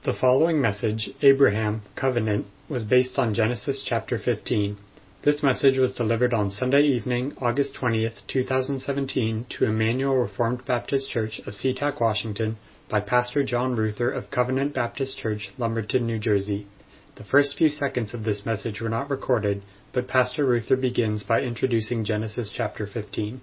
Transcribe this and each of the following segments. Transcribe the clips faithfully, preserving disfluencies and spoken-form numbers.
The following message, Abraham, Covenant, was based on Genesis chapter fifteen. This message was delivered on Sunday evening, August twentieth, twenty seventeen, to Emmanuel Reformed Baptist Church of SeaTac, Washington, by Pastor John Ruther of Covenant Baptist Church, Lumberton, New Jersey. The first few seconds of this message were not recorded, but Pastor Ruther begins by introducing Genesis chapter fifteen.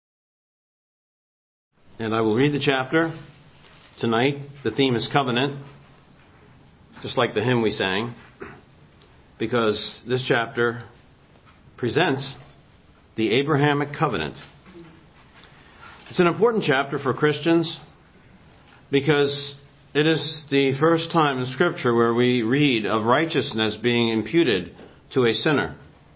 And I will read the chapter tonight. The theme is covenant, just like the hymn we sang, because this chapter presents the Abrahamic covenant. It's an important chapter for Christians because it is the first time in Scripture where we read of righteousness being imputed to a sinner.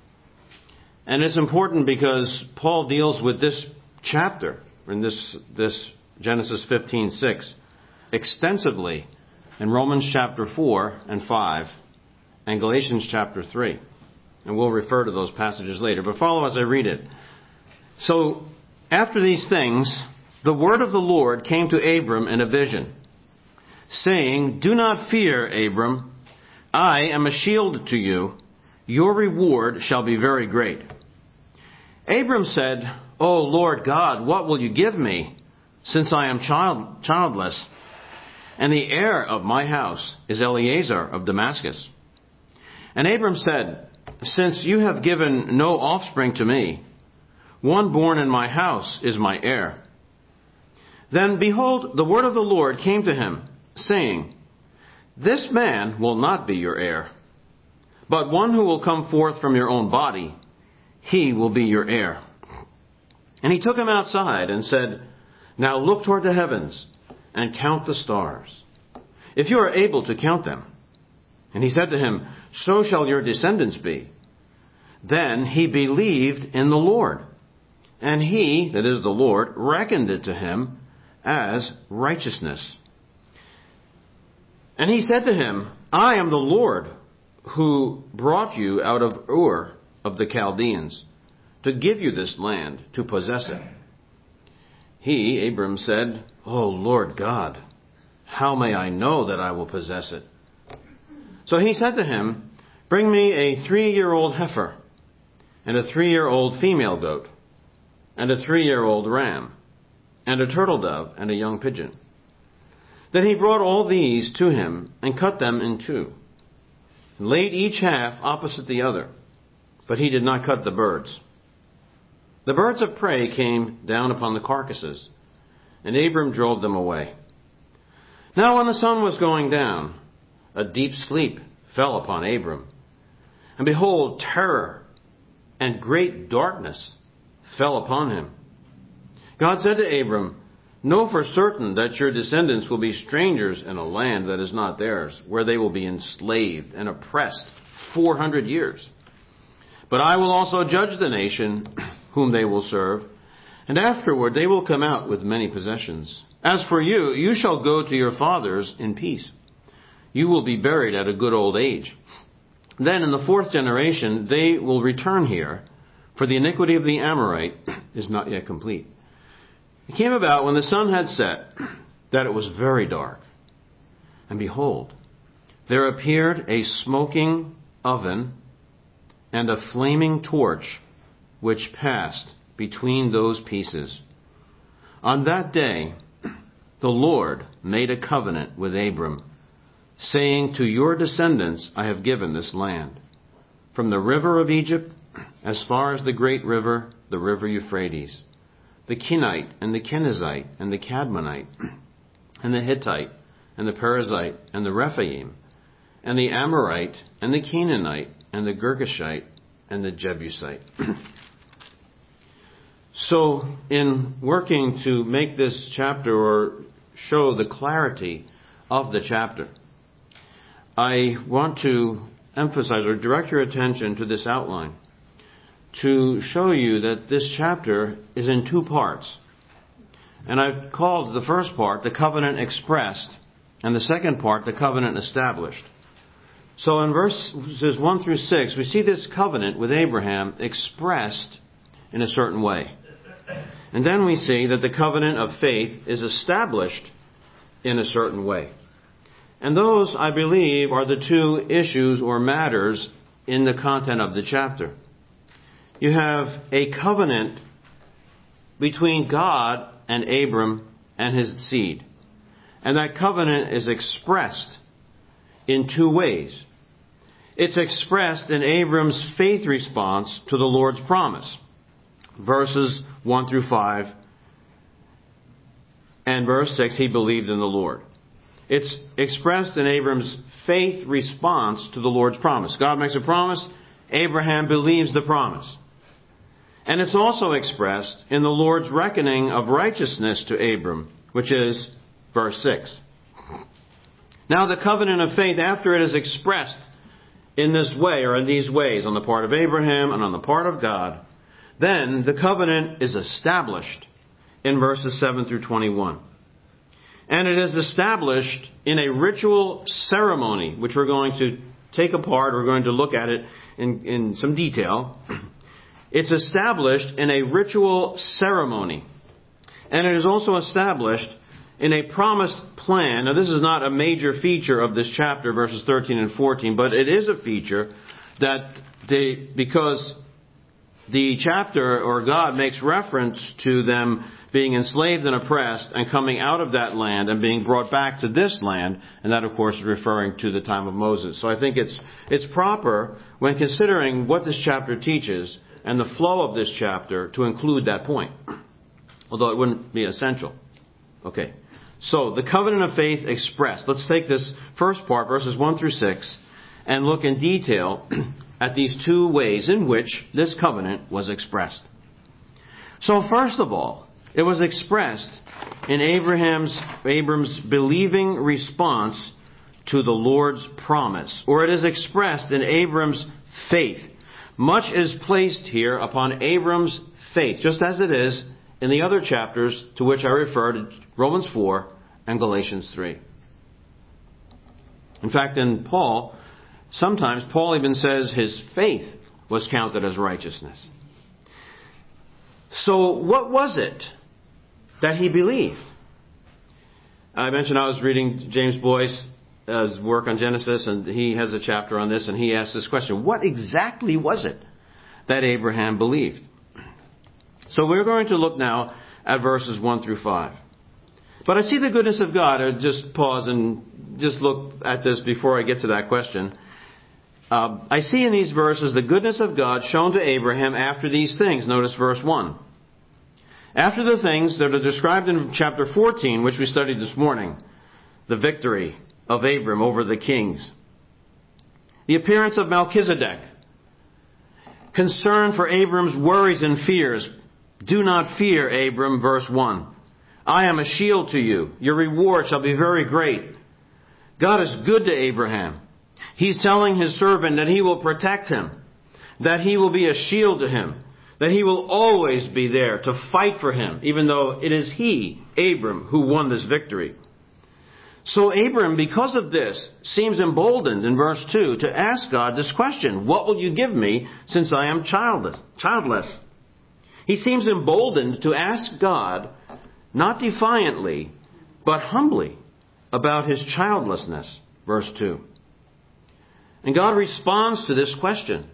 And it's important because Paul deals with this chapter, in this, this Genesis fifteen six, extensively in Romans chapter four and five and Galatians chapter three. And we'll refer to those passages later, but follow as I read it. So, after these things, the word of the Lord came to Abram in a vision, saying, "Do not fear, Abram. I am a shield to you. Your reward shall be very great." Abram said, "O Lord God, what will you give me, since I am child, childless? And the heir of my house is Eliezer of Damascus." And Abram said, "Since you have given no offspring to me, one born in my house is my heir." Then, behold, the word of the Lord came to him, saying, "This man will not be your heir, but one who will come forth from your own body, he will be your heir." And he took him outside and said, "Now look toward the heavens and count the stars, if you are able to count them." And he said to him, "So shall your descendants be." Then he believed in the Lord, and he, that is the Lord, reckoned it to him as righteousness. And he said to him, "I am the Lord who brought you out of Ur of the Chaldeans to give you this land to possess it." He, Abram, said, "O Lord God, how may I know that I will possess it?" So he said to him, "Bring me a three-year-old heifer, and a three-year-old female goat, and a three-year-old ram, and a turtle dove, and a young pigeon." Then he brought all these to him, and cut them in two, and laid each half opposite the other, but he did not cut the birds. The birds of prey came down upon the carcasses, and Abram drove them away. Now when the sun was going down, a deep sleep fell upon Abram, and behold, terror and great darkness fell upon him. God said to Abram, "Know for certain that your descendants will be strangers in a land that is not theirs, where they will be enslaved and oppressed four hundred years. But I will also judge the nation whom they will serve, and afterward they will come out with many possessions. As for you, you shall go to your fathers in peace. You will be buried at a good old age. Then in the fourth generation they will return here, for the iniquity of the Amorite is not yet complete." It came about when the sun had set that it was very dark. And behold, there appeared a smoking oven and a flaming torch, which passed between those pieces. On that day, the Lord made a covenant with Abram, saying, "To your descendants I have given this land, from the river of Egypt as far as the great river, the river Euphrates, the Kenite and the Kenizzite and the Cadmonite and the Hittite and the Perizzite and the Rephaim and the Amorite and the Canaanite and the Girgashite and the Jebusite." So, in working to make this chapter or show the clarity of the chapter, I want to emphasize or direct your attention to this outline to show you that this chapter is in two parts. And I've called the first part the covenant expressed, and the second part the covenant established. So in verses one through six, we see this covenant with Abraham expressed in a certain way. And then we see that the covenant of faith is established in a certain way. And those, I believe, are the two issues or matters in the content of the chapter. You have a covenant between God and Abram and his seed. And that covenant is expressed in two ways. It's expressed in Abram's faith response to the Lord's promise. Verses one through five. And verse six, he believed in the Lord. It's expressed in Abram's faith response to the Lord's promise. God makes a promise. Abraham believes the promise. And it's also expressed in the Lord's reckoning of righteousness to Abram, which is verse six. Now the covenant of faith, after it is expressed in this way, or in these ways, on the part of Abraham and on the part of God, then the covenant is established in verses seven through twenty-one. And it is established in a ritual ceremony, which we're going to take apart. We're going to look at it in, in some detail. It's established in a ritual ceremony. And it is also established in a promised plan. Now, this is not a major feature of this chapter, verses thirteen and fourteen, but it is a feature that they, because the chapter, or God, makes reference to them being enslaved and oppressed and coming out of that land and being brought back to this land. And that, of course, is referring to the time of Moses. So I think it's it's proper, when considering what this chapter teaches and the flow of this chapter, to include that point, although it wouldn't be essential. Okay. So, the covenant of faith expressed. Let's take this first part, verses one through six, and look in detail at these two ways in which this covenant was expressed. So, first of all, it was expressed in Abraham's, Abram's believing response to the Lord's promise. Or it is expressed in Abram's faith. Much is placed here upon Abram's faith, just as it is in the other chapters to which I referred, Romans four and Galatians three. In fact, in Paul, sometimes Paul even says his faith was counted as righteousness. So what was it that he believed? I mentioned I was reading James Boyce's work on Genesis, and he has a chapter on this, and he asked this question: what exactly was it that Abraham believed? So we're going to look now at verses one through five. But I see the goodness of God. I'll just pause and just look at this before I get to that question. Uh, I see in these verses the goodness of God shown to Abraham after these things. Notice verse one. After the things that are described in chapter fourteen, which we studied this morning, the victory of Abram over the kings, the appearance of Melchizedek, concern for Abram's worries and fears. Do not fear, Abram, verse one. I am a shield to you. Your reward shall be very great. God is good to Abraham. He's telling his servant that he will protect him, that he will be a shield to him, that he will always be there to fight for him, even though it is he, Abram, who won this victory. So Abram, because of this, seems emboldened in verse two to ask God this question: what will you give me since I am childless? childless? He seems emboldened to ask God, not defiantly, but humbly, about his childlessness. Verse two. And God responds to this question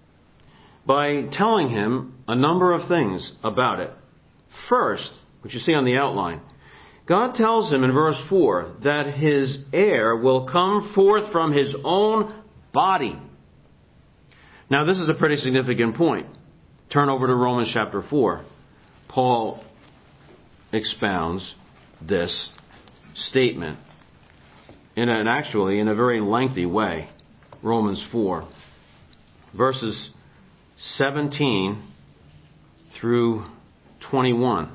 by telling him a number of things about it. First, which you see on the outline, God tells him in verse four that his heir will come forth from his own body. Now, this is a pretty significant point. Turn over to Romans chapter four. Paul expounds this statement in an actually in a very lengthy way. Romans four, verses seventeen through twenty-one.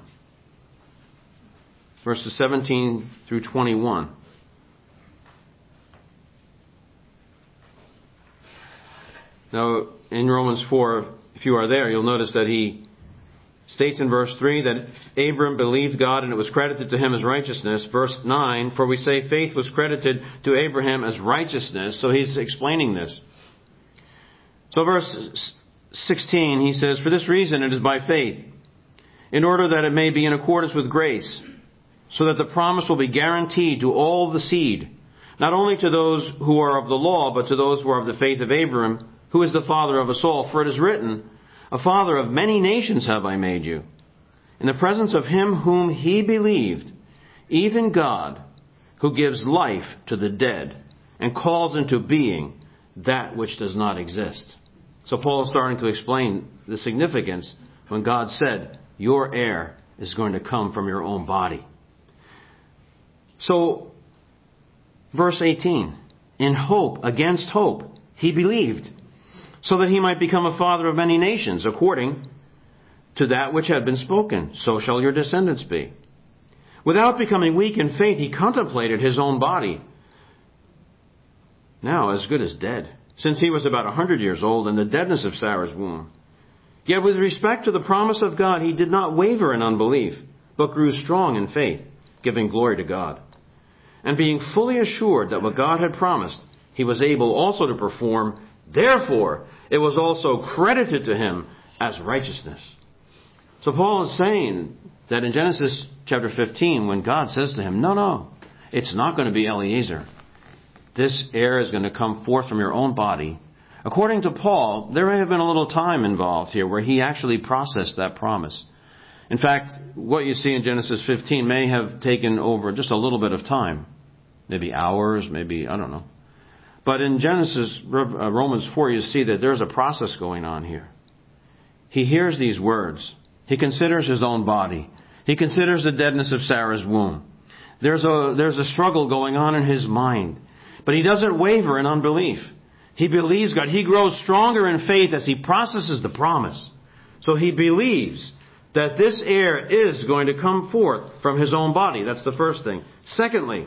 Verses seventeen through twenty-one. Now, in Romans four, if you are there, you'll notice that he states in verse three that Abram believed God and it was credited to him as righteousness. Verse nine, for we say faith was credited to Abraham as righteousness. So he's explaining this. So verse sixteen, he says, for this reason it is by faith, in order that it may be in accordance with grace, so that the promise will be guaranteed to all the seed, not only to those who are of the law, but to those who are of the faith of Abraham, who is the father of us all. For it is written, a father of many nations have I made you, in the presence of him whom he believed, even God, who gives life to the dead and calls into being that which does not exist. So Paul is starting to explain the significance when God said, your heir is going to come from your own body. So, verse eighteen, in hope, against hope, he believed, so that he might become a father of many nations, according to that which had been spoken. So shall your descendants be. Without becoming weak in faith, he contemplated his own body, now as good as dead, since he was about a hundred years old, in the deadness of Sarah's womb. Yet with respect to the promise of God, he did not waver in unbelief, but grew strong in faith, giving glory to God. And being fully assured that what God had promised, he was able also to perform. Therefore, it was also credited to him as righteousness. So Paul is saying that in Genesis chapter fifteen, when God says to him, no, no, it's not going to be Eliezer. This heir is going to come forth from your own body. According to Paul, there may have been a little time involved here where he actually processed that promise. In fact, what you see in Genesis fifteen may have taken over just a little bit of time. Maybe hours, maybe, I don't know. But in Genesis, Romans four, you see that there's a process going on here. He hears these words. He considers his own body. He considers the deadness of Sarah's womb. There's a, there's a struggle going on in his mind. But he doesn't waver in unbelief. He believes God. He grows stronger in faith as he processes the promise. So he believes that this heir is going to come forth from his own body. That's the first thing. Secondly,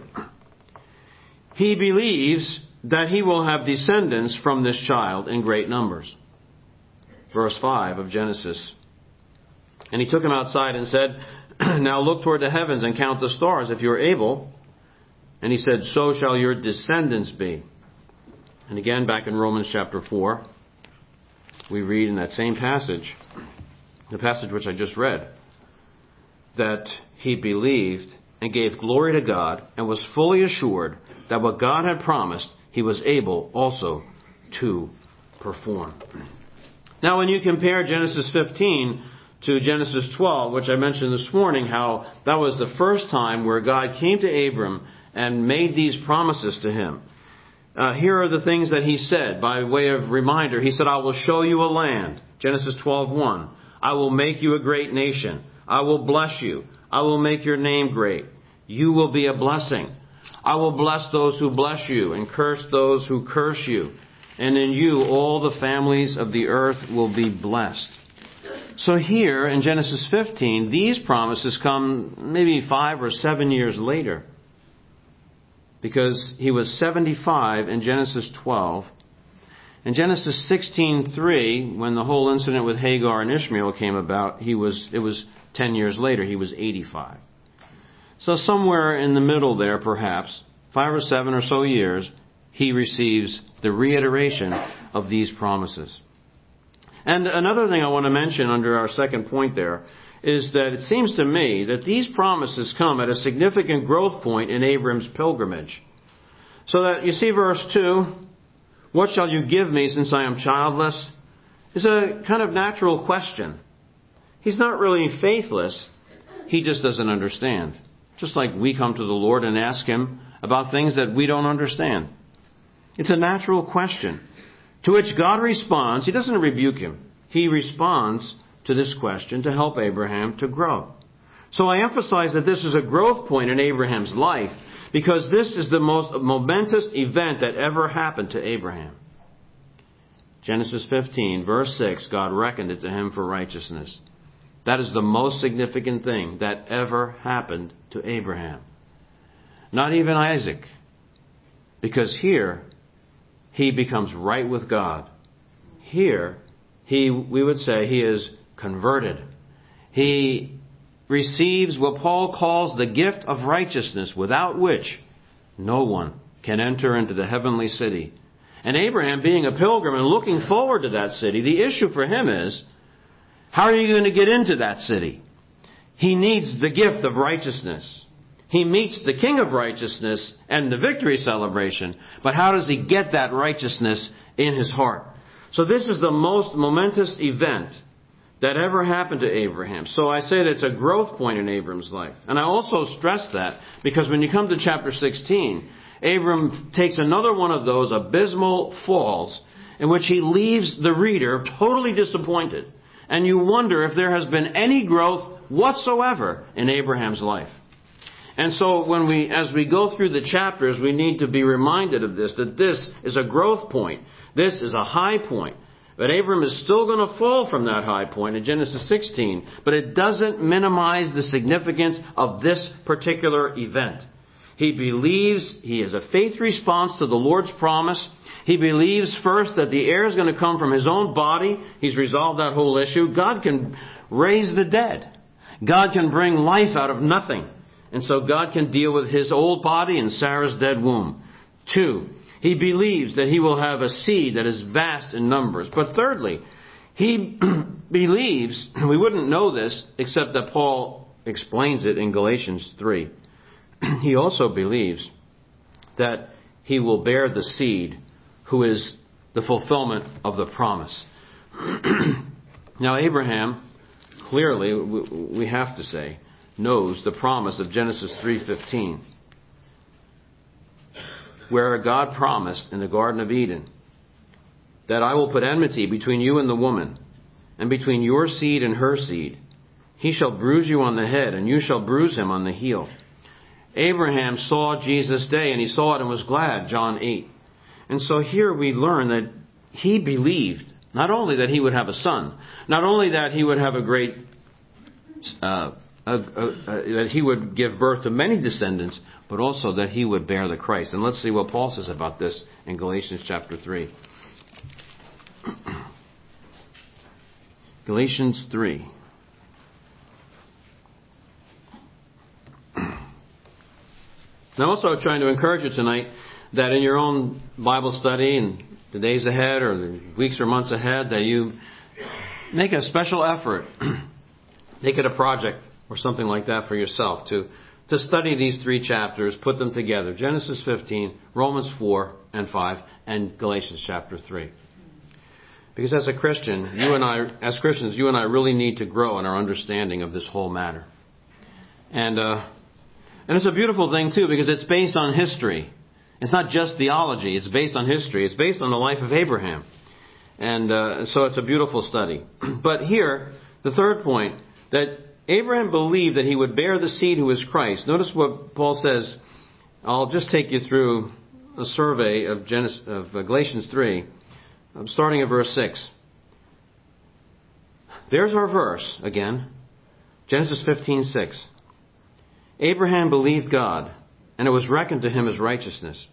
he believes that he will have descendants from this child in great numbers. Verse five of Genesis. And he took him outside and said, now look toward the heavens and count the stars if you are able. And he said, so shall your descendants be. And again, back in Romans chapter four, we read in that same passage, the passage which I just read, that he believed and gave glory to God and was fully assured that what God had promised, he was able also to perform. Now, when you compare Genesis fifteen to Genesis twelve, which I mentioned this morning, how that was the first time where God came to Abram and made these promises to him. Uh, here are the things that he said by way of reminder. He said, I will show you a land. Genesis twelve one. I will make you a great nation. I will bless you. I will make your name great. You will be a blessing. I will bless those who bless you and curse those who curse you. And in you all the families of the earth will be blessed. So here in Genesis fifteen, these promises come maybe five or seven years later. Because he was seventy-five in Genesis twelve. In Genesis sixteen three, when the whole incident with Hagar and Ishmael came about, he was it was ten years later, he was eighty-five. So somewhere in the middle there, perhaps, five or seven or so years, he receives the reiteration of these promises. And another thing I want to mention under our second point there is that it seems to me that these promises come at a significant growth point in Abram's pilgrimage. So that, you see verse two, what shall you give me since I am childless? Is a kind of natural question. He's not really faithless. He just doesn't understand. Just like we come to the Lord and ask Him about things that we don't understand. It's a natural question. To which God responds. He doesn't rebuke him. He responds to this question to help Abraham to grow. So I emphasize that this is a growth point in Abraham's life because this is the most momentous event that ever happened to Abraham. Genesis fifteen, verse six, God reckoned it to him for righteousness. That is the most significant thing that ever happened to Abraham. Not even Isaac. Because here, he becomes right with God. Here, he, we would say he is converted. He receives what Paul calls the gift of righteousness, without which no one can enter into the heavenly city. And Abraham, being a pilgrim and looking forward to that city, the issue for him is, how are you going to get into that city? He needs the gift of righteousness. He meets the King of righteousness and the victory celebration, but how does he get that righteousness in his heart? So this is the most momentous event that ever happened to Abraham. So I say that it's a growth point in Abram's life. And I also stress that because when you come to chapter sixteen, Abram takes another one of those abysmal falls in which he leaves the reader totally disappointed. And you wonder if there has been any growth whatsoever in Abraham's life. And so when we, as we go through the chapters, we need to be reminded of this, that this is a growth point. This is a high point. But Abram is still going to fall from that high point in Genesis sixteen. But it doesn't minimize the significance of this particular event. He believes he is a faith response to the Lord's promise. He believes first that the heir is going to come from his own body. He's resolved that whole issue. God can raise the dead. God can bring life out of nothing. And so God can deal with his old body and Sarah's dead womb. Two, he believes that he will have a seed that is vast in numbers. But thirdly, he believes, we wouldn't know this except that Paul explains it in Galatians three. He also believes that he will bear the seed who is the fulfillment of the promise. Now Abraham, clearly, we have to say, knows the promise of Genesis three fifteen, where God promised in the Garden of Eden that I will put enmity between you and the woman, and between your seed and her seed. He shall bruise you on the head, and you shall bruise him on the heel. Abraham saw Jesus' day, and he saw it and was glad, John eight. And so here we learn that he believed not only that he would have a son, not only that he would have a great uh, Uh, uh, uh, that he would give birth to many descendants, but also that he would bear the Christ. And let's see what Paul says about this in Galatians chapter three. Galatians three. And I'm also trying to encourage you tonight that in your own Bible study and the days ahead or the weeks or months ahead, that you make a special effort, make it a project or something like that for yourself, to, to study these three chapters, put them together. Genesis fifteen, Romans four and five, and Galatians chapter three. Because as a Christian, you and I, as Christians, you and I really need to grow in our understanding of this whole matter. And, uh, and it's a beautiful thing too, because it's based on history. It's not just theology, it's based on history. It's based on the life of Abraham. And uh, so it's a beautiful study. But here, the third point, that Abraham believed that he would bear the seed who is Christ. Notice what Paul says. I'll just take you through a survey of, Genesis, of Galatians three. I'm starting at verse six. There's our verse again. Genesis fifteen six. Abraham believed God, and it was reckoned to him as righteousness.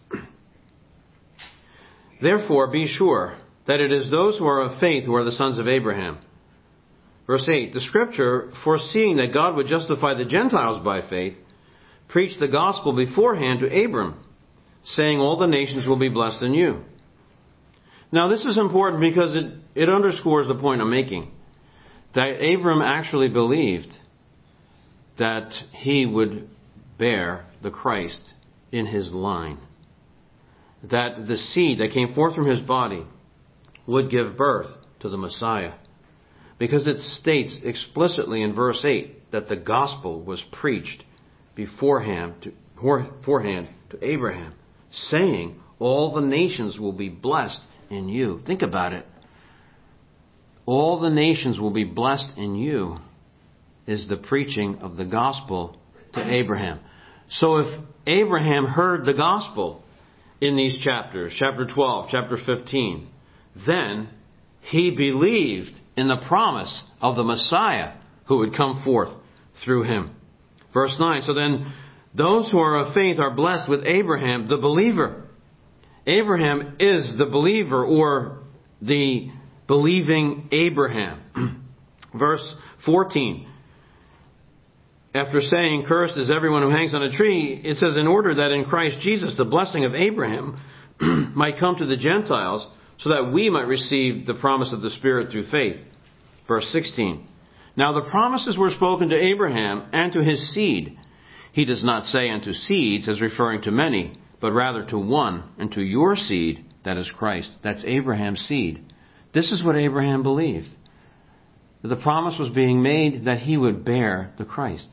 Therefore, be sure that it is those who are of faith who are the sons of Abraham. Verse eight, the Scripture, foreseeing that God would justify the Gentiles by faith, preached the gospel beforehand to Abram, saying, all the nations will be blessed in you. Now this is important because it, it underscores the point I'm making, that Abram actually believed that he would bear the Christ in his line. That the seed that came forth from his body would give birth to the Messiah. Because it states explicitly in verse eight that the gospel was preached beforehand to, beforehand to Abraham, saying, all the nations will be blessed in you. Think about it. All the nations will be blessed in you is the preaching of the gospel to Abraham. So if Abraham heard the gospel in these chapters, chapter twelve, chapter fifteen, then he believed in the promise of the Messiah who would come forth through him. Verse nine, so then those who are of faith are blessed with Abraham, the believer. Abraham is the believer, or the believing Abraham. Verse fourteen, after saying, cursed is everyone who hangs on a tree, it says, in order that in Christ Jesus the blessing of Abraham might come to the Gentiles, so that we might receive the promise of the Spirit through faith. Verse sixteen. Now the promises were spoken to Abraham and to his seed. He does not say unto seeds as referring to many, but rather to one, and to your seed, that is Christ. That's Abraham's seed. This is what Abraham believed. The promise was being made that he would bear the Christ.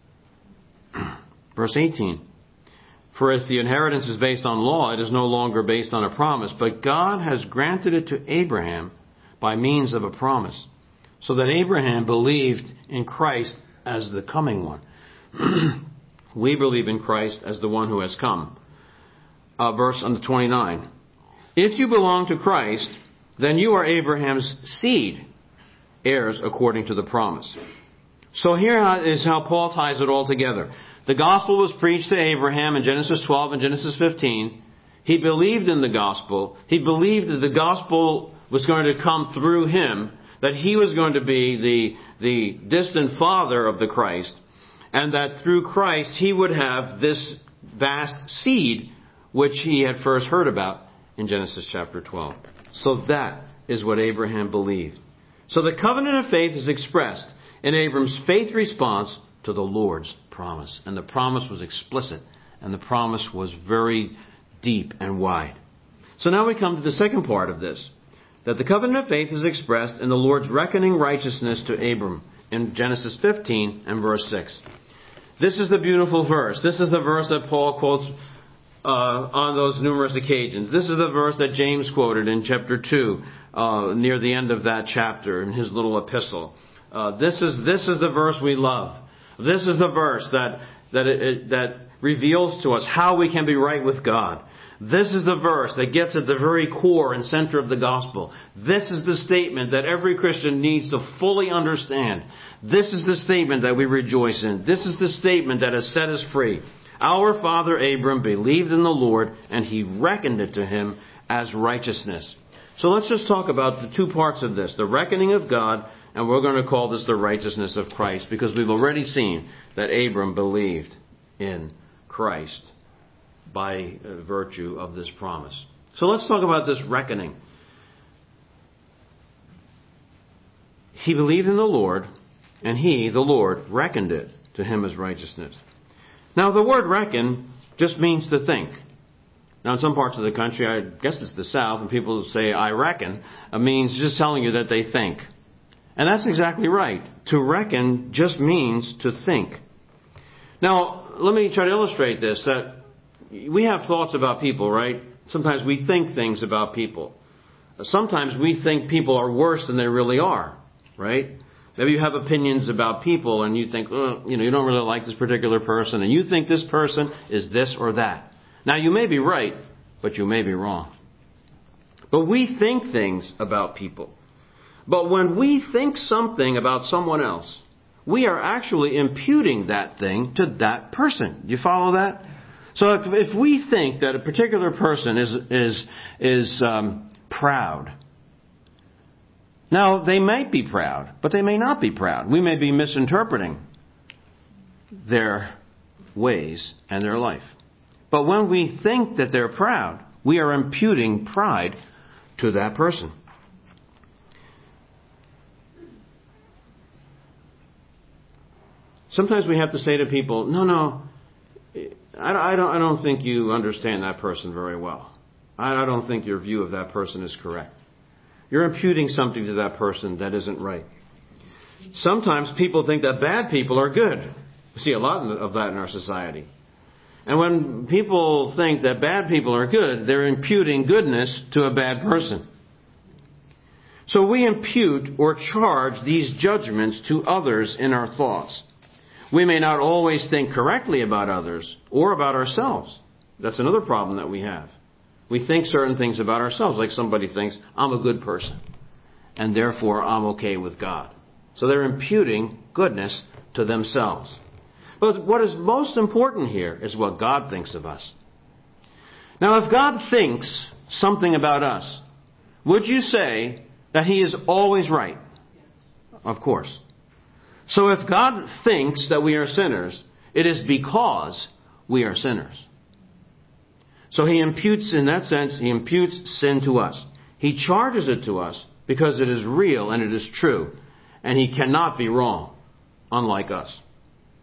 Verse eighteen. For if the inheritance is based on law, it is no longer based on a promise, but God has granted it to Abraham by means of a promise, so that Abraham believed in Christ as the coming one. We believe in Christ as the one who has come. Uh, verse twenty-nine. If you belong to Christ, then you are Abraham's seed, heirs according to the promise. So here is how Paul ties it all together. The gospel was preached to Abraham in Genesis twelve and Genesis fifteen. He believed in the gospel. He believed that the gospel was going to come through him, that he was going to be the, the distant father of the Christ, and that through Christ he would have this vast seed which he had first heard about in Genesis chapter twelve. So that is what Abraham believed. So the covenant of faith is expressed in Abram's faith response to the Lord's promise. And the promise was explicit, and the promise was very deep and wide. So now we come to the second part of this, that the covenant of faith is expressed in the Lord's reckoning righteousness to Abram in Genesis fifteen and verse six. This is the beautiful verse. This is the verse that Paul quotes uh, on those numerous occasions. This is the verse that James quoted in chapter two, uh, near the end of that chapter in his little epistle. Uh, this is this is the verse we love. This is the verse that that it, it, that reveals to us how we can be right with God. This is the verse that gets at the very core and center of the gospel. This is the statement that every Christian needs to fully understand. This is the statement that we rejoice in. This is the statement that has set us free. Our father Abram believed in the Lord, and he reckoned it to him as righteousness. So let's just talk about the two parts of this, the reckoning of God, and we're going to call this the righteousness of Christ, because we've already seen that Abram believed in Christ by virtue of this promise. So let's talk about this reckoning. He believed in the Lord, and he, the Lord, reckoned it to him as righteousness. Now, the word reckon just means to think. Now, in some parts of the country, I guess it's the South, and people say, I reckon, it means just telling you that they think. And that's exactly right. To reckon just means to think. Now, let me try to illustrate this, that we have thoughts about people, right? Sometimes we think things about people. Sometimes we think people are worse than they really are, right? Maybe you have opinions about people and you think, oh, you know, you don't really like this particular person, and you think this person is this or that. Now, you may be right, but you may be wrong. But we think things about people. But when we think something about someone else, we are actually imputing that thing to that person. Do you follow that? So if, if we think that a particular person is is is um, proud, now they might be proud, but they may not be proud. We may be misinterpreting their ways and their life. But when we think that they're proud, we are imputing pride to that person. Sometimes we have to say to people, no, no, I don't, I don't think you understand that person very well. I don't think your view of that person is correct. You're imputing something to that person that isn't right. Sometimes people think that bad people are good. We see a lot of that in our society. And when people think that bad people are good, they're imputing goodness to a bad person. So we impute or charge these judgments to others in our thoughts. We may not always think correctly about others or about ourselves. That's another problem that we have. We think certain things about ourselves, like somebody thinks, I'm a good person, and therefore I'm okay with God. So they're imputing goodness to themselves. But what is most important here is what God thinks of us. Now, if God thinks something about us, would you say that He is always right? Of course. So if God thinks that we are sinners, it is because we are sinners. So He imputes, in that sense, He imputes sin to us. He charges it to us because it is real and it is true. And He cannot be wrong, unlike us.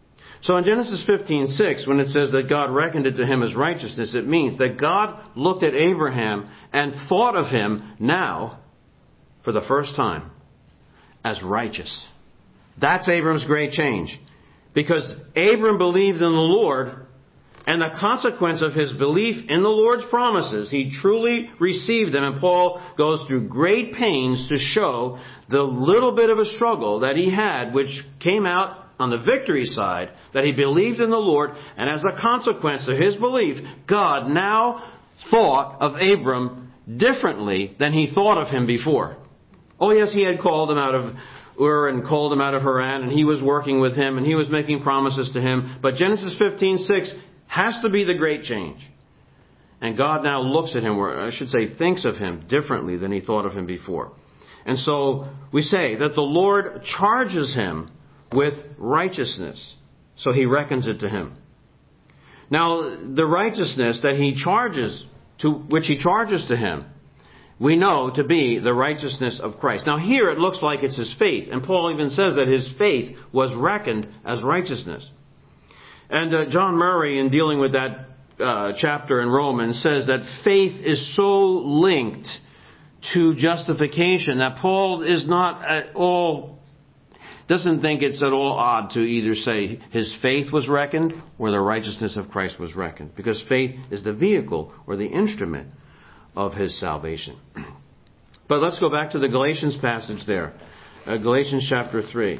So in Genesis fifteen six, when it says that God reckoned it to him as righteousness, it means that God looked at Abraham and thought of him now, for the first time, as righteous. That's Abram's great change. Because Abram believed in the Lord, and the consequence of his belief in the Lord's promises, he truly received them. And Paul goes through great pains to show the little bit of a struggle that he had, which came out on the victory side, that he believed in the Lord, and as a consequence of his belief, God now thought of Abram differently than he thought of him before. Oh yes, he had called him out of Ur and called him out of Haran, and he was working with him, and he was making promises to him. But Genesis fifteen six has to be the great change. And God now looks at him, or I should say thinks of him differently than he thought of him before. And so we say that the Lord charges him with righteousness. So he reckons it to him. Now, the righteousness that he charges, to which he charges to him, we know to be the righteousness of Christ. Now here it looks like it's his faith. And Paul even says that his faith was reckoned as righteousness. And uh, John Murray, in dealing with that uh, chapter in Romans, says that faith is so linked to justification that Paul is not at all, doesn't think it's at all odd to either say his faith was reckoned or the righteousness of Christ was reckoned. Because faith is the vehicle or the instrument of his salvation. But let's go back to the Galatians passage there. Uh, Galatians chapter three.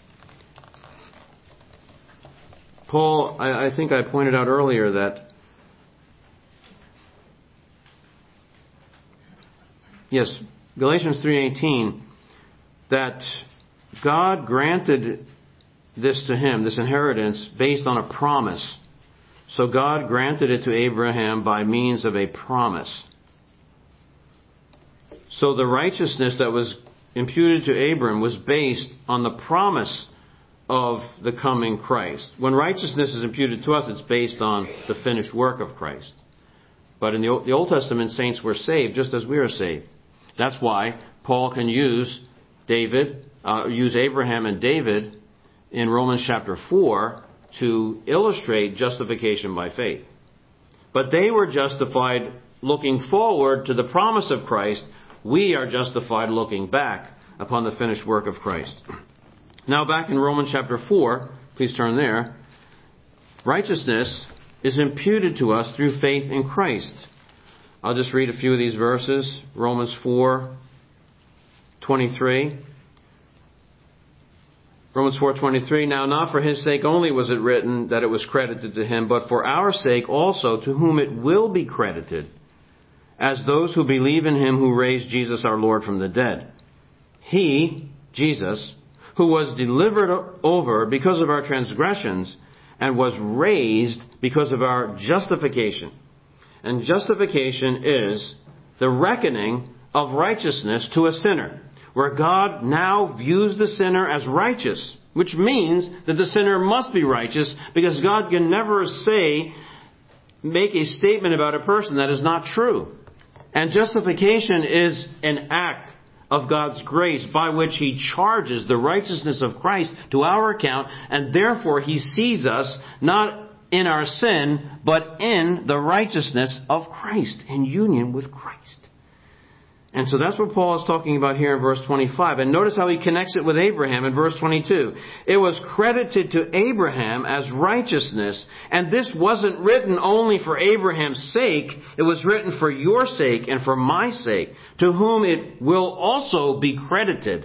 Paul, I, I think I pointed out earlier that, yes, Galatians three eighteen, that God granted this to him, this inheritance, based on a promise. So God granted it to Abraham by means of a promise. So the righteousness that was imputed to Abram was based on the promise of the coming Christ. When righteousness is imputed to us, it's based on the finished work of Christ. But in the Old, the Old Testament, saints were saved just as we are saved. That's why Paul can use David, uh, use Abraham and David in Romans chapter four to illustrate justification by faith. But they were justified looking forward to the promise of Christ. We are justified looking back upon the finished work of Christ. Now back in Romans chapter four, please turn there. Righteousness is imputed to us through faith in Christ. I'll just read a few of these verses. Romans four twenty-three. Romans four twenty-three. Now not for his sake only was it written that it was credited to him, but for our sake also, to whom it will be credited, as those who believe in him who raised Jesus our Lord from the dead. He, Jesus, who was delivered over because of our transgressions and was raised because of our justification. And justification is the reckoning of righteousness to a sinner, where God now views the sinner as righteous, which means that the sinner must be righteous, because God can never say, make a statement about a person that is not true. And justification is an act of God's grace by which He charges the righteousness of Christ to our account, and therefore He sees us not in our sin, but in the righteousness of Christ, in union with Christ. And so that's what Paul is talking about here in verse twenty-five. And notice how he connects it with Abraham in verse twenty-two. It was credited to Abraham as righteousness. And this wasn't written only for Abraham's sake. It was written for your sake and for my sake, to whom it will also be credited.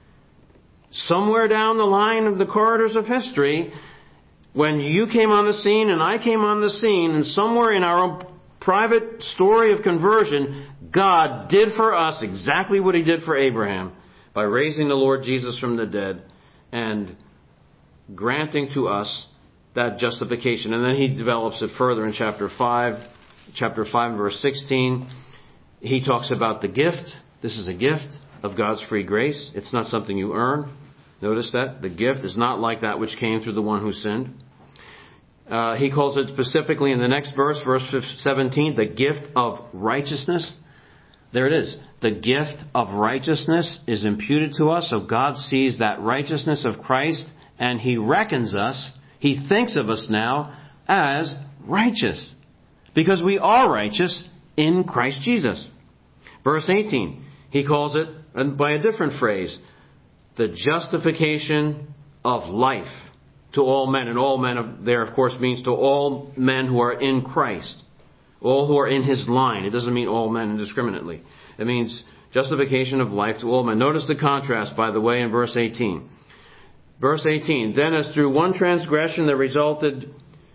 Somewhere down the line of the corridors of history, when you came on the scene and I came on the scene, and somewhere in our own private story of conversion, God did for us exactly what He did for Abraham by raising the Lord Jesus from the dead and granting to us that justification. And then He develops it further in chapter five, chapter five, verse sixteen. He talks about the gift. This is a gift of God's free grace. It's not something you earn. Notice that. The gift is not like that which came through the one who sinned. Uh, he calls it specifically in the next verse, verse seventeen, the gift of righteousness. There it is. The gift of righteousness is imputed to us. So God sees that righteousness of Christ and He reckons us. He thinks of us now as righteous, because we are righteous in Christ Jesus. Verse eighteen, he calls it, and by a different phrase, the justification of life to all men. And all men there, of course, means to all men who are in Christ. All who are in His line. It doesn't mean all men indiscriminately. It means justification of life to all men. Notice the contrast, by the way, in verse eighteen. Verse eighteen, then as through one transgression there resulted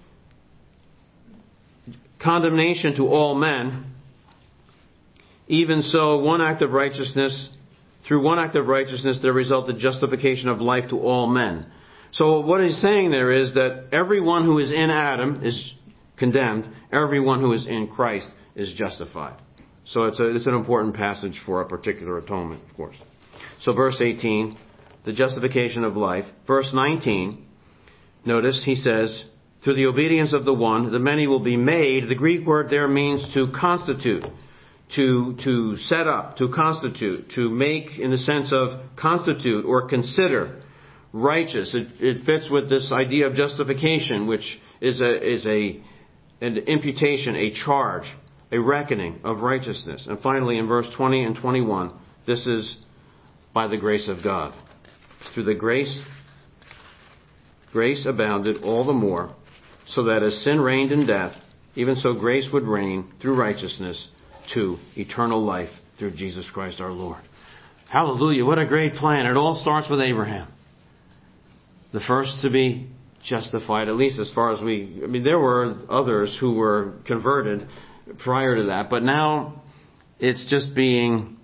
condemnation to all men, even so one act of righteousness, through one act of righteousness there resulted justification of life to all men. So what he's saying there is that everyone who is in Adam is condemned. Everyone who is in Christ is justified. So it's, a, it's an important passage for a particular atonement, of course. So verse eighteen, the justification of life. Verse nineteen, notice he says, through the obedience of the one, the many will be made. The Greek word there means to constitute, to, to set up, to constitute, to make in the sense of constitute or consider righteous. It, it fits with this idea of justification, which is a, is a, an imputation, a charge, a reckoning of righteousness. And finally, in verse twenty and twenty-one, this is by the grace of God. Through the grace, grace abounded all the more, so that as sin reigned in death, even so grace would reign through righteousness to eternal life through Jesus Christ our Lord. Hallelujah, what a great plan. It all starts with Abraham. The first to be justified, at least as far as we... I mean, there were others who were converted prior to that, but now it's just being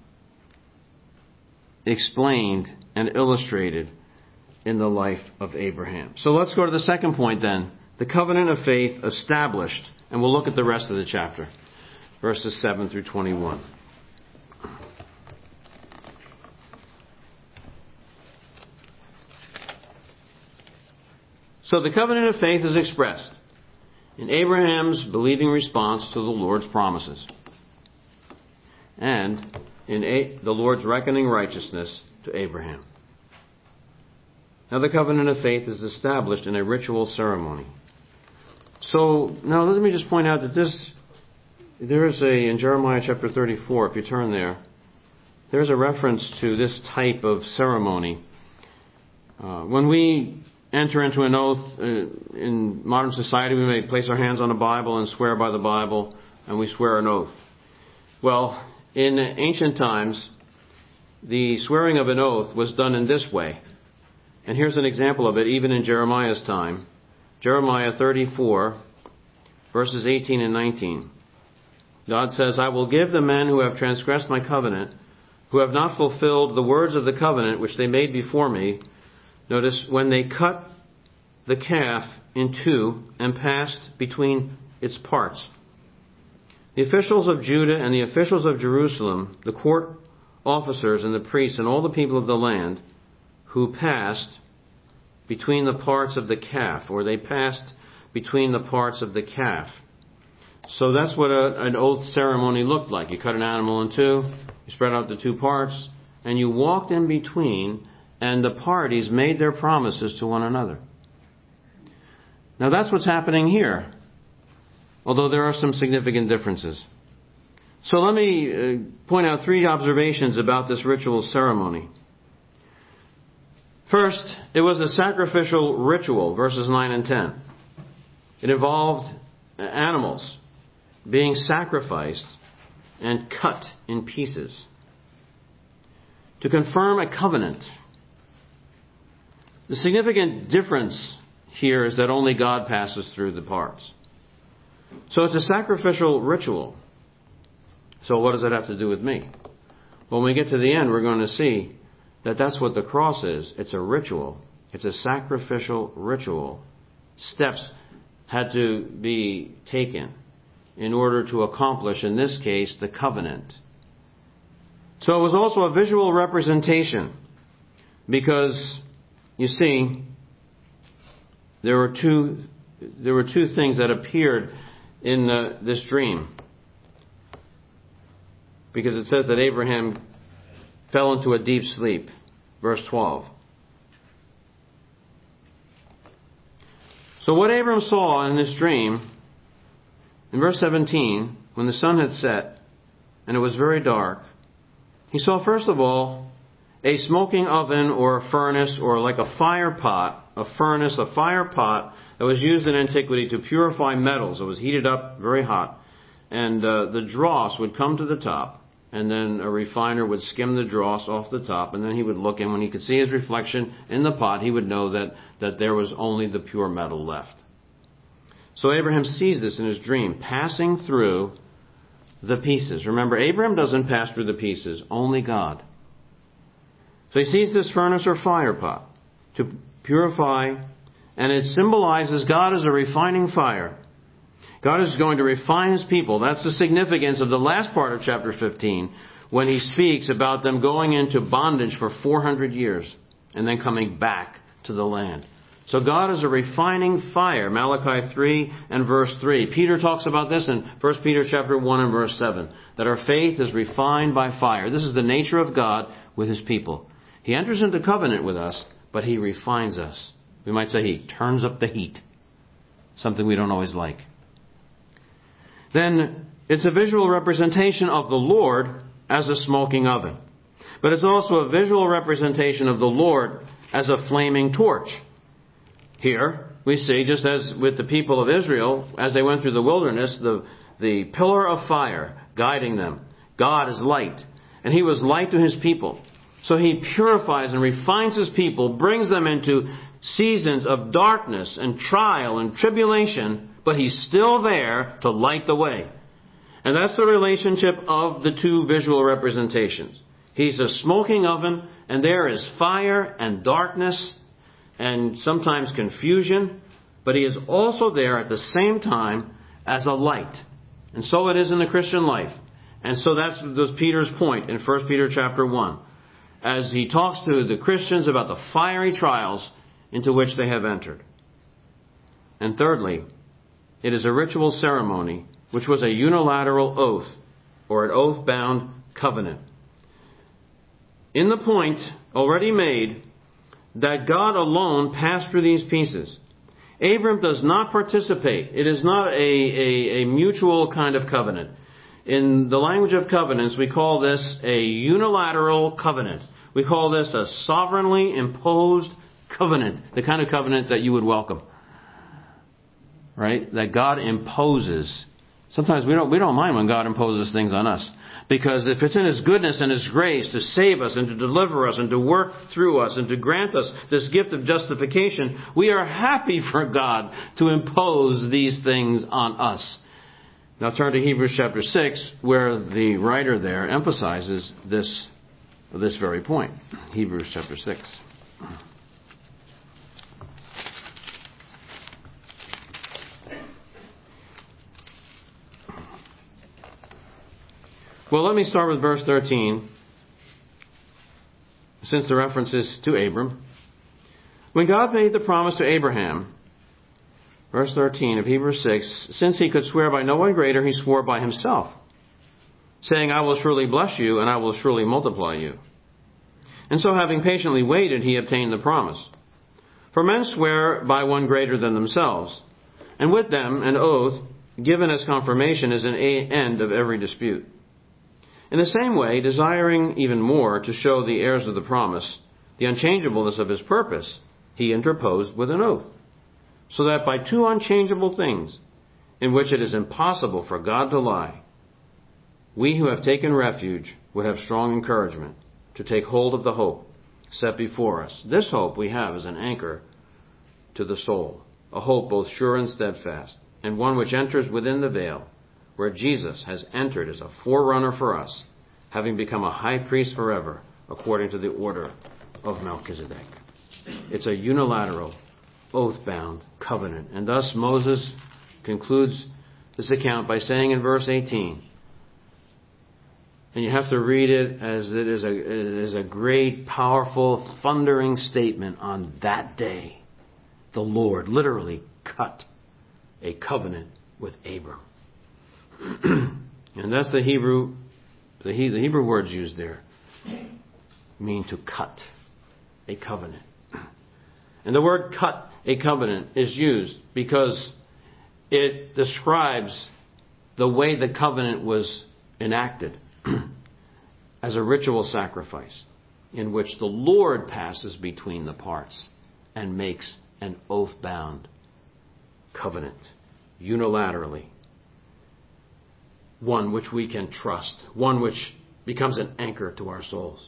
explained and illustrated in the life of Abraham. So let's go to the second point then. The covenant of faith established. And we'll look at the rest of the chapter. Verses seven through twenty-one. So the covenant of faith is expressed in Abraham's believing response to the Lord's promises, and in the Lord's reckoning righteousness to Abraham. Now the covenant of faith is established in a ritual ceremony. So now let me just point out that this, there is a, in Jeremiah chapter thirty-four, if you turn there, there's a reference to this type of ceremony. Uh, when we enter into an oath uh, in modern society, we may place our hands on a Bible and swear by the Bible, and we swear an oath. Well, in ancient times, the swearing of an oath was done in this way. And here's an example of it, even in Jeremiah's time. Jeremiah thirty-four, verses eighteen and nineteen. God says, I will give the men who have transgressed my covenant, who have not fulfilled the words of the covenant which they made before me. Notice, when they cut the calf in two and passed between its parts. The officials of Judah and the officials of Jerusalem, the court officers and the priests and all the people of the land, who passed between the parts of the calf, or they passed between the parts of the calf. So that's what a, an oath ceremony looked like. You cut an animal in two, you spread out the two parts, and you walked in between, and the parties made their promises to one another. Now that's what's happening here, although there are some significant differences. So let me uh, point out three observations about this ritual ceremony. First, it was a sacrificial ritual, verses nine and ten. It involved animals being sacrificed and cut in pieces to confirm a covenant. The significant difference here is that only God passes through the parts. So it's a sacrificial ritual. So what does that have to do with me? When we get to the end, we're going to see that that's what the cross is. It's a ritual. It's a sacrificial ritual. Steps had to be taken in order to accomplish, in this case, the covenant. So it was also a visual representation, because, you see, there were two there were two things that appeared in the, this dream. Because it says that Abraham fell into a deep sleep. Verse twelve. So what Abram saw in this dream, in verse seventeen, when the sun had set and it was very dark, he saw first of all a smoking oven or a furnace or like a fire pot, a furnace, a fire pot that was used in antiquity to purify metals. It was heated up very hot. And uh, the dross would come to the top, and then a refiner would skim the dross off the top, and then he would look, and when he could see his reflection in the pot, he would know that, that there was only the pure metal left. So Abraham sees this in his dream, passing through the pieces. Remember, Abraham doesn't pass through the pieces, only God. So he sees this furnace or fire pot to purify, and it symbolizes God as a refining fire. God is going to refine His people. That's the significance of the last part of chapter fifteen, when He speaks about them going into bondage for four hundred years and then coming back to the land. So God is a refining fire, Malachi three and verse three. Peter talks about this in First Peter chapter one and verse seven, that our faith is refined by fire. This is the nature of God with His people. He enters into covenant with us, but He refines us. We might say He turns up the heat, something we don't always like. Then it's a visual representation of the Lord as a smoking oven. But it's also a visual representation of the Lord as a flaming torch. Here we see, just as with the people of Israel, as they went through the wilderness, the, the pillar of fire guiding them. God is light, and He was light to His people. So He purifies and refines His people, brings them into seasons of darkness and trial and tribulation, but He's still there to light the way. And that's the relationship of the two visual representations. He's a smoking oven, and there is fire and darkness and sometimes confusion, but He is also there at the same time as a light. And so it is in the Christian life. And so that's, that's Peter's point in First Peter chapter one, as he talks to the Christians about the fiery trials into which they have entered. And thirdly, it is a ritual ceremony, which was a unilateral oath, or an oath-bound covenant. In the point already made that God alone passed through these pieces, Abram does not participate. It is not a, a, a mutual kind of covenant. In the language of covenants, we call this a unilateral covenant. We call this a sovereignly imposed covenant, the kind of covenant that you would welcome. Right? That God imposes. Sometimes we don't we don't mind when God imposes things on us. Because if it's in His goodness and His grace to save us and to deliver us and to work through us and to grant us this gift of justification, we are happy for God to impose these things on us. Now turn to Hebrews chapter six, where the writer there emphasizes this, this very point. Hebrews chapter six. Well, let me start with verse thirteen, since the reference is to Abram. When God made the promise to Abraham, verse thirteen of Hebrews six, since He could swear by no one greater, He swore by Himself, saying, I will surely bless you, and I will surely multiply you. And so, having patiently waited, He obtained the promise. For men swear by one greater than themselves, and with them an oath given as confirmation is an end of every dispute. In the same way, desiring even more to show the heirs of the promise the unchangeableness of His purpose, He interposed with an oath, so that by two unchangeable things, in which it is impossible for God to lie, we who have taken refuge would have strong encouragement to take hold of the hope set before us. This hope we have as an anchor to the soul, a hope both sure and steadfast, and one which enters within the veil, where Jesus has entered as a forerunner for us, having become a high priest forever, according to the order of Melchizedek. It's a unilateral, oath-bound covenant. And thus Moses concludes this account by saying in verse eighteen, and you have to read it as it is a, it is a great, powerful, thundering statement on that day. The Lord literally cut a covenant with Abram. And that's the Hebrew, the, he, the Hebrew words used there mean to cut a covenant. And the word cut a covenant is used because it describes the way the covenant was enacted as a ritual sacrifice in which the Lord passes between the parts and makes an oath-bound covenant unilaterally. One which we can trust. One which becomes an anchor to our souls.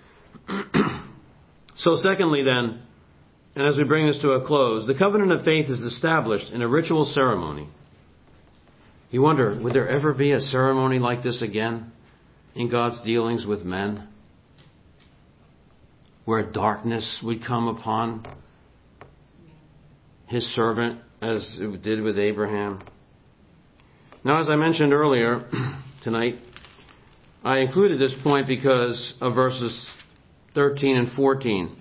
So secondly then, and as we bring this to a close, the covenant of faith is established in a ritual ceremony. You wonder, would there ever be a ceremony like this again in God's dealings with men? Where darkness would come upon His servant as it did with Abraham. Now, as I mentioned earlier tonight, I included this point because of verses thirteen and fourteen.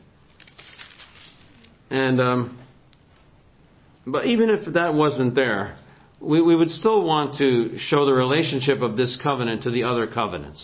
And um, but even if that wasn't there, we, we would still want to show the relationship of this covenant to the other covenants.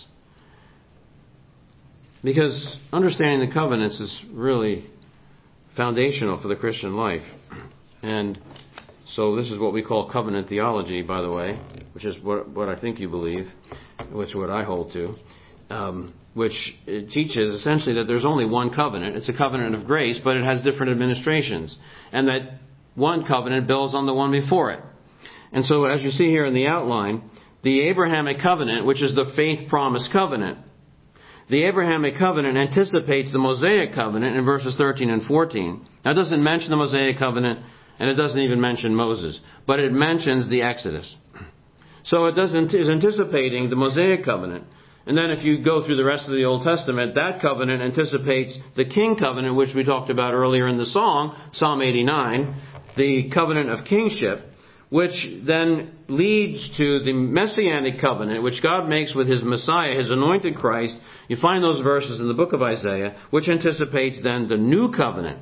Because understanding the covenants is really foundational for the Christian life. And so this is what we call covenant theology, by the way, which is what, what I think you believe, which is what I hold to, um, which it teaches essentially that there's only one covenant. It's a covenant of grace, but it has different administrations. And that one covenant builds on the one before it. And so as you see here in the outline, the Abrahamic covenant, which is the faith promise covenant, the Abrahamic covenant anticipates the Mosaic covenant in verses thirteen and fourteen. Now it doesn't mention the Mosaic covenant, and it doesn't even mention Moses, but it mentions the Exodus. So it doesn't, is anticipating the Mosaic covenant. And then if you go through the rest of the Old Testament, that covenant anticipates the King covenant, which we talked about earlier in the song, Psalm eighty-nine, the covenant of kingship, which then leads to the Messianic covenant, which God makes with His Messiah, His anointed Christ. You find those verses in the book of Isaiah, which anticipates then the new covenant.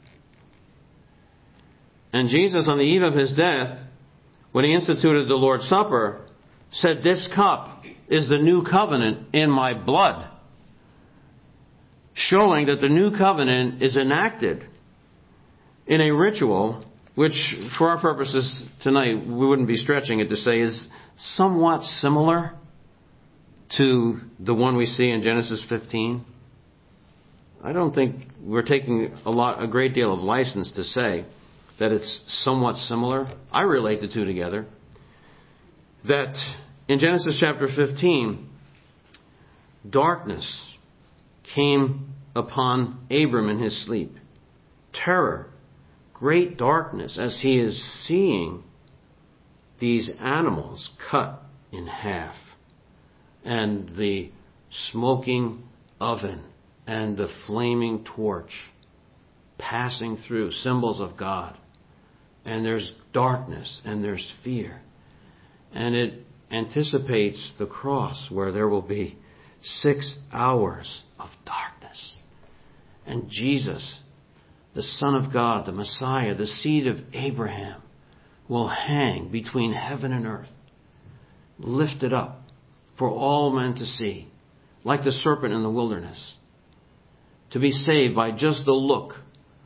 And Jesus, on the eve of His death, when He instituted the Lord's Supper, said, "This cup is the new covenant in my blood," showing that the new covenant is enacted in a ritual which, for our purposes tonight, we wouldn't be stretching it to say is somewhat similar to the one we see in Genesis fifteen. I don't think we're taking a lot, a great deal of license to say that it's somewhat similar. I relate the two together. That in Genesis chapter fifteen, darkness came upon Abram in his sleep. Terror. Great darkness as he is seeing these animals cut in half, and the smoking oven and the flaming torch passing through, symbols of God. And there's darkness and there's fear. And it anticipates the cross, where there will be six hours of darkness. And Jesus, the Son of God, the Messiah, the seed of Abraham, will hang between heaven and earth, lifted up for all men to see, like the serpent in the wilderness, to be saved by just the look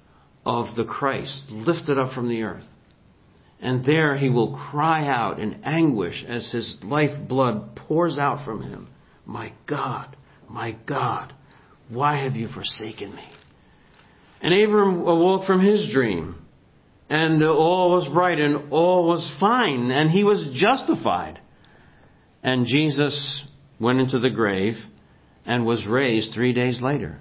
of the Christ lifted up from the earth. And there He will cry out in anguish as His lifeblood pours out from Him, "My God, my God, why have you forsaken me?" And Abram awoke from his dream, and all was bright and all was fine, and he was justified. And Jesus went into the grave and was raised three days later.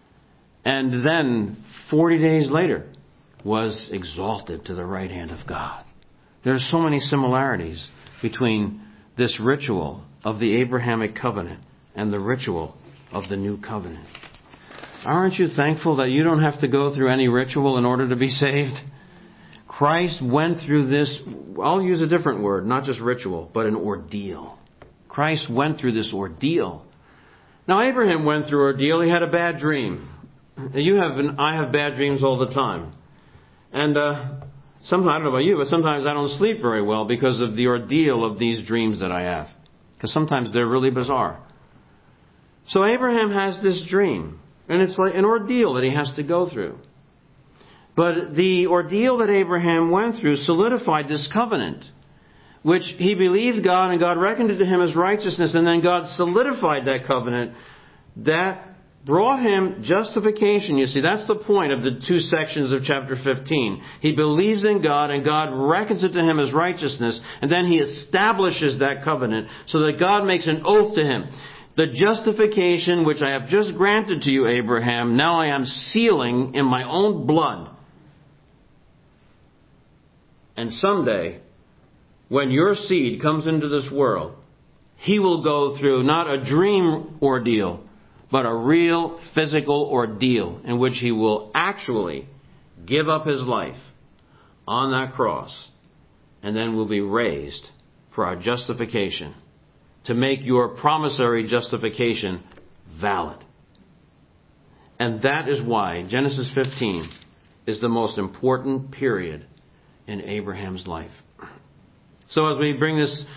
And then, forty days later, was exalted to the right hand of God. There are so many similarities between this ritual of the Abrahamic covenant and the ritual of the new covenant. Aren't you thankful that you don't have to go through any ritual in order to be saved? Christ went through this, I'll use a different word, not just ritual, but an ordeal. Christ went through this ordeal. Now, Abraham went through ordeal. He had a bad dream. You have, and I have bad dreams all the time. And uh, sometimes, I don't know about you, but sometimes I don't sleep very well because of the ordeal of these dreams that I have. Because sometimes they're really bizarre. So Abraham has this dream. And it's like an ordeal that he has to go through. But the ordeal that Abraham went through solidified this covenant, which he believed God and God reckoned it to him as righteousness, and then God solidified that covenant. That brought him justification. You see, that's the point of the two sections of chapter fifteen. He believes in God and God reckons it to him as righteousness, and then he establishes that covenant so that God makes an oath to him. The justification which I have just granted to you, Abraham, now I am sealing in my own blood. And someday, when your seed comes into this world, he will go through not a dream ordeal, but a real physical ordeal in which he will actually give up his life on that cross and then will be raised for our justification, to make your promissory justification valid. And that is why Genesis fifteen is the most important period in Abraham's life. So as we bring this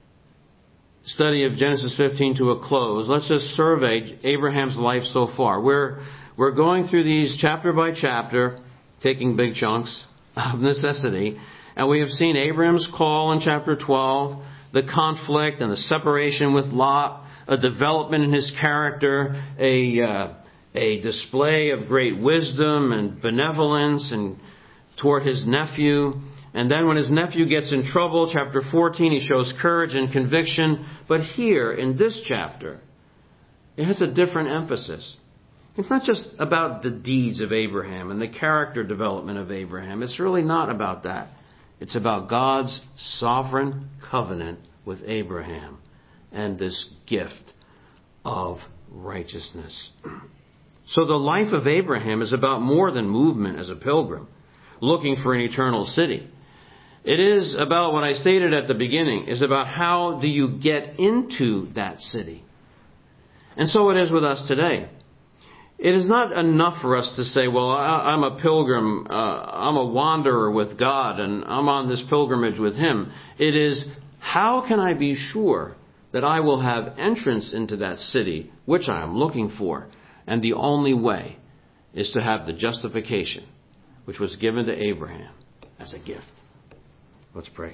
study of Genesis fifteen to a close, let's just survey Abraham's life so far. We're, we're going through these chapter by chapter, taking big chunks of necessity, and we have seen Abraham's call in chapter twelve, the conflict and the separation with Lot, a development in his character, a, uh, a display of great wisdom and benevolence and toward his nephew. And then when his nephew gets in trouble, chapter fourteen, he shows courage and conviction. But here, in this chapter, it has a different emphasis. It's not just about the deeds of Abraham and the character development of Abraham. It's really not about that. It's about God's sovereign covenant with Abraham and this gift of righteousness. So the life of Abraham is about more than movement as a pilgrim, looking for an eternal city. It is about what I stated at the beginning, is about how do you get into that city. And so it is with us today. It is not enough for us to say, well, I, I'm a pilgrim, uh, I'm a wanderer with God, and I'm on this pilgrimage with Him. It is, how can I be sure that I will have entrance into that city which I am looking for? And the only way is to have the justification which was given to Abraham as a gift. Let's pray.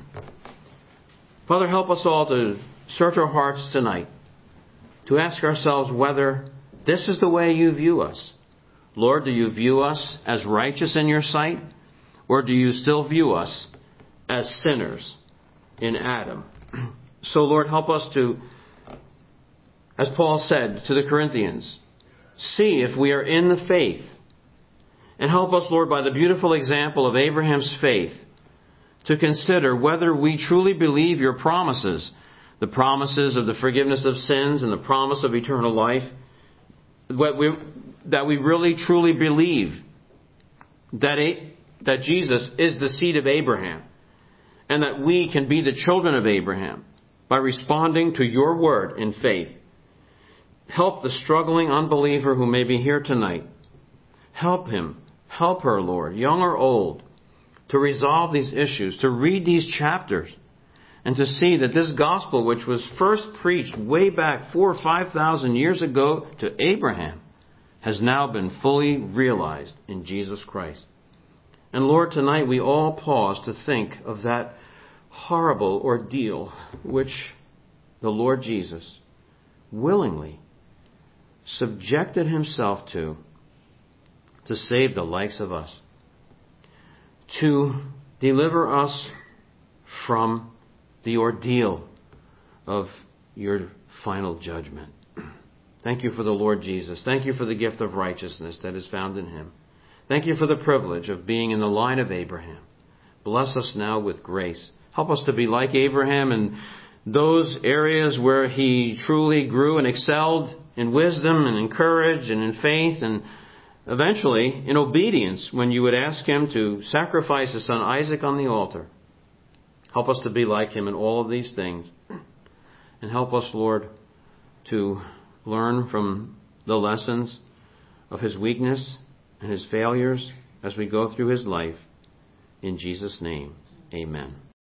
Father, help us all to search our hearts tonight, to ask ourselves whether this is the way you view us. Lord, do you view us as righteous in your sight? Or do you still view us as sinners in Adam? So, Lord, help us to, as Paul said to the Corinthians, see if we are in the faith. And help us, Lord, by the beautiful example of Abraham's faith, to consider whether we truly believe your promises, the promises of the forgiveness of sins and the promise of eternal life, what we, that we really truly believe that, a, that Jesus is the seed of Abraham and that we can be the children of Abraham by responding to your word in faith. Help the struggling unbeliever who may be here tonight. Help him, help her, Lord, young or old, to resolve these issues, to read these chapters, and to see that this gospel, which was first preached way back four or five thousand years ago to Abraham, has now been fully realized in Jesus Christ. And Lord, tonight we all pause to think of that horrible ordeal which the Lord Jesus willingly subjected himself to, to save the likes of us, to deliver us from the ordeal of your final judgment. Thank you for the Lord Jesus. Thank you for the gift of righteousness that is found in him. Thank you for the privilege of being in the line of Abraham. Bless us now with grace. Help us to be like Abraham in those areas where he truly grew and excelled in wisdom and in courage and in faith and eventually in obedience when you would ask him to sacrifice his son Isaac on the altar. Help us to be like him in all of these things. And help us, Lord, to learn from the lessons of his weakness and his failures as we go through his life. In Jesus' name, amen.